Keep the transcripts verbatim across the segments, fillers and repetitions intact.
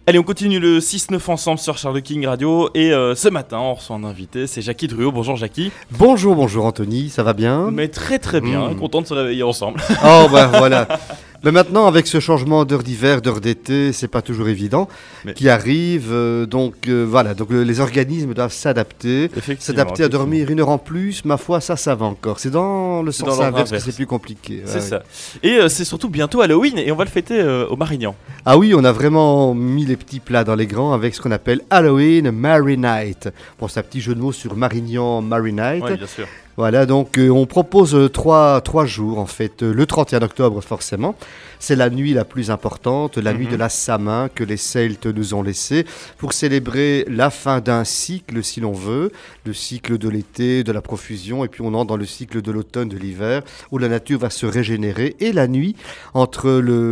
Allez, on continue le six neuf ensemble sur Charles King Radio. Et euh, ce matin, on reçoit un invité, c'est Jackie Druot. Bonjour Jackie. Bonjour, bonjour Anthony, ça va bien? Mais très très bien, mmh. Content de se réveiller ensemble. Oh bah voilà. Mais maintenant, avec ce changement d'heure d'hiver, d'heure d'été, c'est pas toujours évident, Mais... qui arrive. Euh, donc euh, voilà, donc le, les organismes doivent s'adapter, s'adapter à dormir une heure en plus. Ma foi, ça, ça va encore. C'est dans le c'est sens dans inverse que c'est plus compliqué. C'est ouais, ça. Oui. Et euh, c'est surtout bientôt Halloween et on va le fêter euh, au Marignan. Ah oui, on a vraiment mis les petits plats dans les grands avec ce qu'on appelle Halloween Mary Night. Bon, c'est un petit jeu de mots sur Marignan, Mary Night. Oui, bien sûr. Voilà, donc euh, on propose euh, trois, trois jours en fait. Euh, le trente et un octobre forcément, c'est la nuit la plus importante, la mm-hmm. nuit de la Samin que les Celtes nous ont laissée pour célébrer la fin d'un cycle si l'on veut, le cycle de l'été, de la profusion, et puis on entre dans le cycle de l'automne, de l'hiver, où la nature va se régénérer. Et la nuit, entre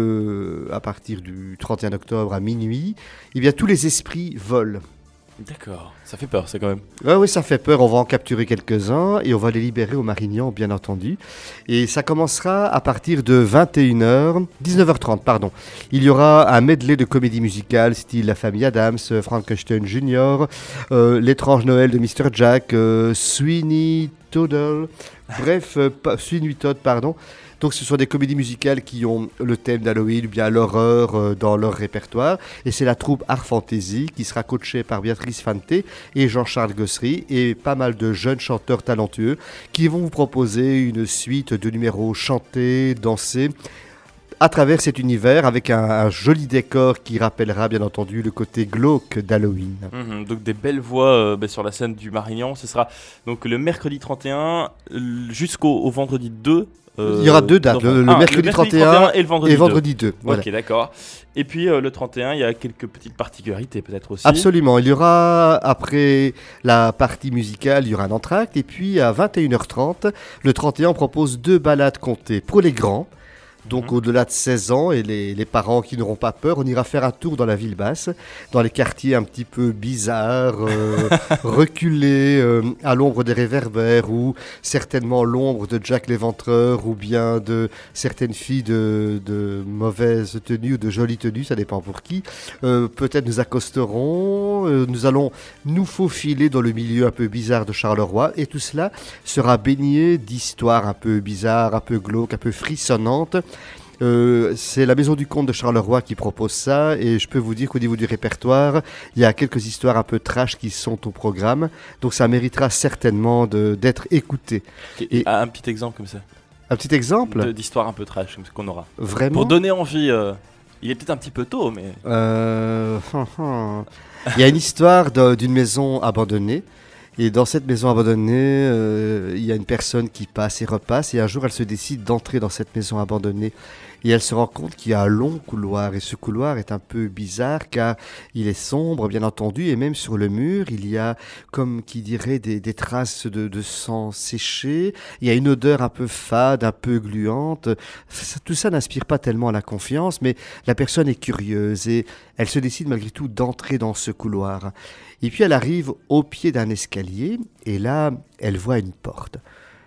le, à partir du trente et un octobre à minuit, eh bien tous les esprits volent. D'accord, ça fait peur ça quand même. Ouais, oui, ça fait peur, on va en capturer quelques-uns et on va les libérer au Marignan bien entendu. Et ça commencera à partir de vingt et une heures, dix-neuf heures trente pardon. Il y aura un medley de comédie musicale style La Famille Adams, Frankenstein Junior, euh, L'étrange Noël de mister Jack, euh, Sweeney Todd, bref, euh, Sweeney Todd pardon. Donc ce sont des comédies musicales qui ont le thème d'Halloween ou bien l'horreur euh, dans leur répertoire. Et c'est la troupe Art Fantasy qui sera coachée par Béatrice Fante et Jean-Charles Gossery et pas mal de jeunes chanteurs talentueux qui vont vous proposer une suite de numéros chantés, dansés à travers cet univers avec un, un joli décor qui rappellera bien entendu le côté glauque d'Halloween. Mmh, donc des belles voix euh, bah, sur la scène du Marignan. Ce sera donc le mercredi trente et un jusqu'au au vendredi deux. Euh, Il y aura deux dates, le, le, ah, mercredi le mercredi trente et un et le vendredi, et vendredi deux. deux voilà. Ok, d'accord. Et puis euh, le trente et un, il y a quelques petites particularités peut-être aussi. Absolument. Il y aura, après la partie musicale, il y aura un entracte. Et puis à vingt et une heures trente, le trente et un, on propose deux balades comptées pour les grands. Donc mmh. au-delà de seize ans et les, les parents qui n'auront pas peur, on ira faire un tour dans la ville basse, dans les quartiers un petit peu bizarres, euh, reculés, euh, à l'ombre des réverbères, ou certainement l'ombre de Jack l'Éventreur, ou bien de certaines filles de, de mauvaise tenue ou de jolie tenue, ça dépend pour qui. Euh, peut-être nous accosterons, euh, nous allons nous faufiler dans le milieu un peu bizarre de Charleroi, et tout cela sera baigné d'histoires un peu bizarres, un peu glauques, un peu frissonnantes. Euh, c'est la Maison du Comte de Charleroi qui propose ça et je peux vous dire qu'au niveau du répertoire il y a quelques histoires un peu trash qui sont au programme, donc ça méritera certainement de, d'être écouté. Et, et un petit exemple comme ça, un petit exemple de, d'histoire un peu trash comme qu'on aura vraiment pour donner envie. euh, il est peut-être un petit peu tôt mais euh, il y a une histoire de, d'une maison abandonnée. Et dans cette maison abandonnée, euh, il y a une personne qui passe et repasse. Et un jour, elle se décide d'entrer dans cette maison abandonnée. Et elle se rend compte qu'il y a un long couloir. Et ce couloir est un peu bizarre car il est sombre, bien entendu. Et même sur le mur, il y a, comme qui dirait, des, des traces de, de sang séché. Il y a une odeur un peu fade, un peu gluante. Ça, tout ça n'inspire pas tellement la confiance, mais la personne est curieuse. Et elle se décide malgré tout d'entrer dans ce couloir. Et puis elle arrive au pied d'un escalier et là, elle voit une porte.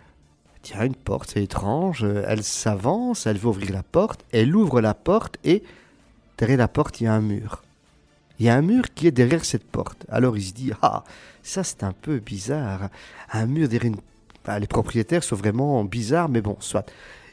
Tiens, une porte, c'est étrange. Elle s'avance, elle veut ouvrir la porte, elle ouvre la porte et derrière la porte, il y a un mur. Il y a un mur qui est derrière cette porte. Alors il se dit, ah, ça c'est un peu bizarre. Un mur derrière une... Bah, les propriétaires sont vraiment bizarres, mais bon, soit...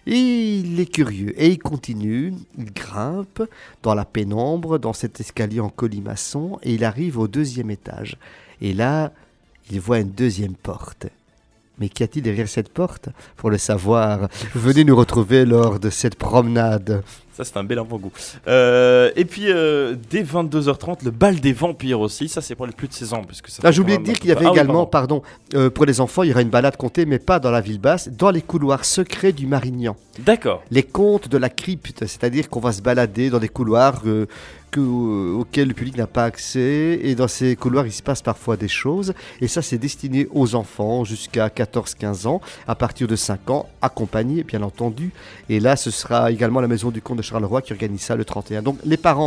Et il est curieux et il continue, il grimpe dans la pénombre, dans cet escalier en colimaçon et il arrive au deuxième étage. Et là, il voit une deuxième porte. Mais qu'y a-t-il derrière cette porte ? Pour le savoir, venez nous retrouver lors de cette promenade. Ça, c'est un bel avant-goût. Euh, et puis, euh, dès vingt-deux heures trente, le bal des vampires aussi. Ça, c'est pour les plus de seize ans. Parce que ça ah, j'ai oublié de dire qu'il y avait ah, également, oui, pardon, pardon euh, pour les enfants, il y aura une balade comptée, mais pas dans la ville basse, dans les couloirs secrets du Marignan. D'accord. Les contes de la crypte, c'est-à-dire qu'on va se balader dans des couloirs euh, que, euh, auxquels le public n'a pas accès. Et dans ces couloirs, il se passe parfois des choses. Et ça, c'est destiné aux enfants jusqu'à quatorze quinze ans, à partir de cinq ans, accompagnés, bien entendu. Et là, ce sera également la Maison du Comte de Charleroi qui organise ça le trente et un. Donc les parents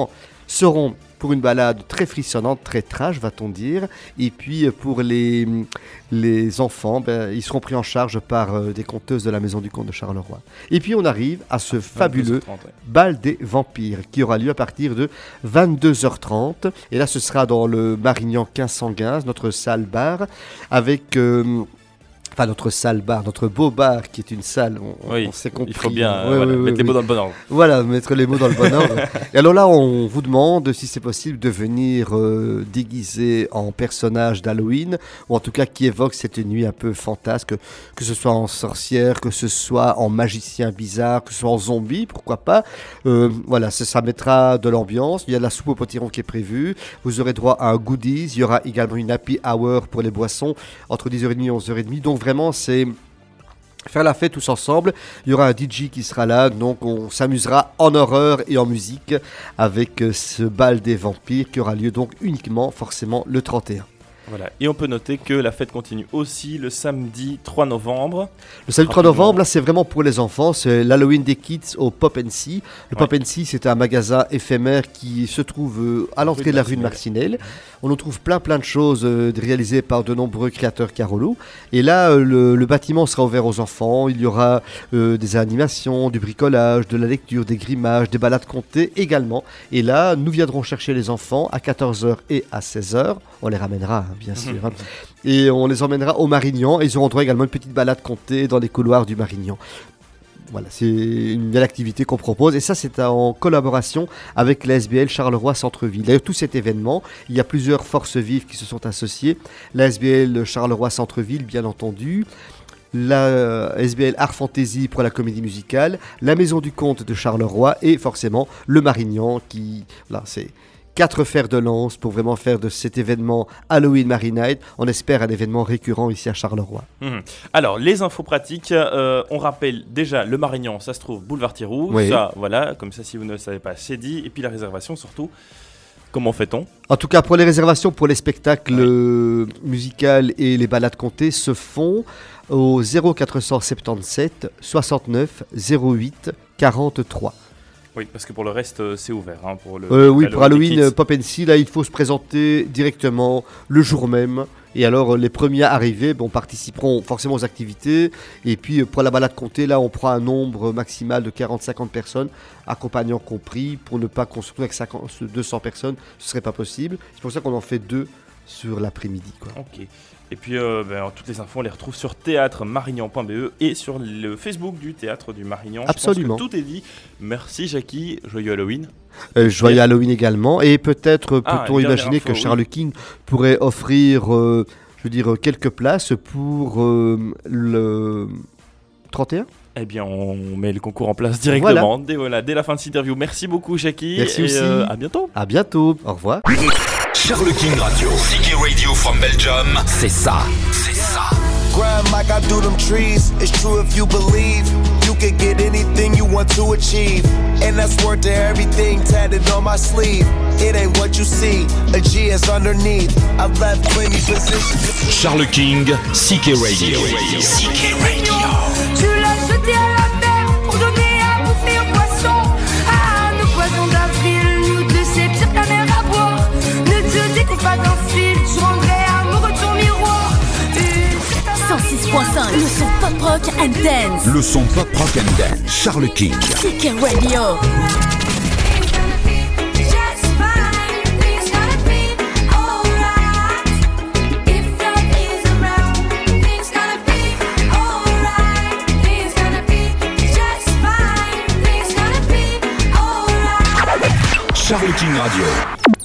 seront pour une balade très frissonnante, très trash, va-t-on dire. Et puis pour les, les enfants, ben, ils seront pris en charge par euh, des conteuses de la Maison du Comte de Charleroi. Et puis on arrive à ce fabuleux trente, ouais. bal des vampires qui aura lieu à partir de vingt-deux heures trente. Et là, ce sera dans le Marignan quinze cent quinze, notre salle bar, avec... Euh, Enfin, notre salle bar, notre beau bar qui est une salle, on, oui, on s'est compris. Il faut bien ouais, voilà, ouais, mettre ouais, les mots oui. dans le bon ordre. Voilà, mettre les mots dans le bon ordre. Et alors là, on vous demande si c'est possible de venir euh, déguisé en personnage d'Halloween, ou en tout cas qui évoque cette nuit un peu fantasque, que ce soit en sorcière, que ce soit en magicien bizarre, que ce soit en zombie, pourquoi pas. Euh, voilà, ça, ça mettra de l'ambiance. Il y a de la soupe au potiron qui est prévue. Vous aurez droit à un goodies. Il y aura également une happy hour pour les boissons entre dix heures trente et onze heures trente. Donc vraiment, c'est faire la fête tous ensemble. Il y aura un D J qui sera là, donc on s'amusera en horreur et en musique avec ce bal des vampires qui aura lieu donc uniquement forcément le trente et un. Voilà. Et on peut noter que la fête continue aussi le samedi trois novembre. Le samedi trois novembre, là c'est vraiment pour les enfants, c'est l'Halloween des Kids au Pop and See. Le ouais. Pop and See, c'est un magasin éphémère qui se trouve euh, à l'entrée de la rue de Marcinelle. On y trouve plein plein de choses euh, réalisées par de nombreux créateurs Carolo. Et là, euh, le, le bâtiment sera ouvert aux enfants. Il y aura euh, des animations, du bricolage, de la lecture, des grimages, des balades comptées également. Et là, nous viendrons chercher les enfants à quatorze heures et à seize heures. On les ramènera, hein, bien sûr. Hein. Et on les emmènera au Marignan. Et ils auront droit également à une petite balade comptée dans les couloirs du Marignan. Voilà, c'est une belle activité qu'on propose et ça c'est en collaboration avec la S B L Charleroi Centre-Ville. D'ailleurs tout cet événement, il y a plusieurs forces vives qui se sont associées. La S B L Charleroi Centre-Ville bien entendu, la S B L Art Fantasy pour la comédie musicale, la Maison du Comte de Charleroi et forcément le Marignan qui, là c'est... quatre fers de lance pour vraiment faire de cet événement Halloween Mary Night, on espère un événement récurrent ici à Charleroi. Mmh. Alors, les infos pratiques, euh, on rappelle déjà le Marignan, ça se trouve boulevard Thiroux, oui. ça, voilà, comme ça si vous ne le savez pas, c'est dit, et puis la réservation surtout, comment fait-on ? En tout cas, pour les réservations pour les spectacles oui. euh, musicaux et les balades comptées se font au zéro quatre cent soixante-dix-sept soixante-neuf zéro huit quarante-trois. Oui, parce que pour le reste, euh, c'est ouvert. Hein, pour le, euh, oui, Halloween pour Halloween euh, Pop and See, là, il faut se présenter directement le jour même. Et alors, euh, les premiers arrivés bon, participeront forcément aux activités. Et puis, euh, pour la balade comptée, là, on prend un nombre maximal de quarante à cinquante personnes, accompagnants compris, pour ne pas qu'on se retrouve avec cinquante, deux cents personnes. Ce ne serait pas possible. C'est pour ça qu'on en fait deux sur l'après-midi. Quoi. Ok. Et puis, euh, ben, toutes les infos, on les retrouve sur théâtre marignan point b e et sur le Facebook du Théâtre du Marignan. Absolument. Je pense que tout est dit. Merci Jackie, joyeux Halloween. Euh, joyeux Halloween également. Et peut-être ah, peut-on imaginer info, que oui. Charles King pourrait offrir, euh, je veux dire, quelques places pour euh, le trente et un. Eh bien, on met le concours en place directement voilà. Dès, voilà, dès la fin de cette interview. Merci beaucoup Jackie. Merci et aussi. Euh, à bientôt. À bientôt. Au revoir. Charles King Radio, C K Radio from Belgium, c'est ça, c'est ça. Grind like I do them trees, it's true if you believe. You can get anything you want to achieve. And that's worth to everything tatted on my sleeve. It ain't what you see, a G is underneath. I've left plenty positions. Charles King, C K Radio, C K Radio. Tu l'as jeté à la mer pour donner à bouffer aux poissons. Ah, nos poissons d'avril, nous deux c'est pire qu'un mer à boire. Ne te découpe pas d'un fil, je rendrai amoureux ton miroir. cent six point cinq, le son pop rock and dance. Le son pop rock and dance, Charles King. C K Radio. Charles King Radio.